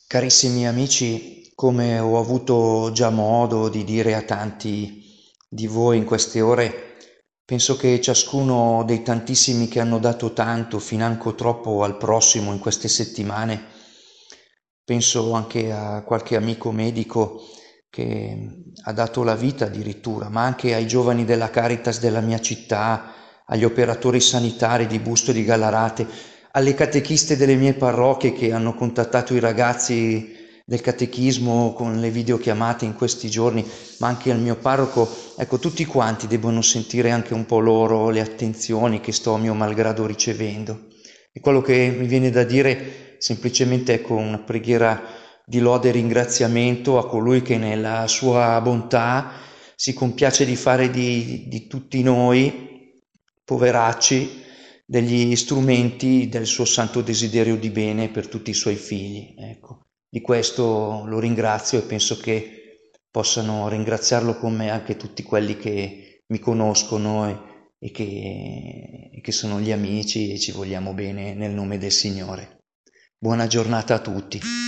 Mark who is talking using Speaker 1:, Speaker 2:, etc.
Speaker 1: Carissimi amici, come ho avuto già modo di dire a tanti di voi in queste ore, penso che ciascuno dei tantissimi che hanno dato tanto, financo troppo al prossimo in queste settimane, penso anche a qualche amico medico che ha dato la vita addirittura, ma anche ai giovani della Caritas della mia città, agli operatori sanitari di Busto e di Gallarate, alle catechiste delle mie parrocchie che hanno contattato i ragazzi del catechismo con le videochiamate in questi giorni, ma anche al mio parroco. Ecco, tutti quanti debbono sentire anche un po' loro le attenzioni che sto a mio malgrado ricevendo. E quello che mi viene da dire semplicemente, ecco, una preghiera di lode e ringraziamento a colui che nella sua bontà si compiace di fare di tutti noi, poveracci, degli strumenti del suo santo desiderio di bene per tutti i suoi figli. Ecco, di questo lo ringrazio e penso che possano ringraziarlo con me anche tutti quelli che mi conoscono e che sono gli amici e ci vogliamo bene nel nome del Signore. Buona giornata a tutti.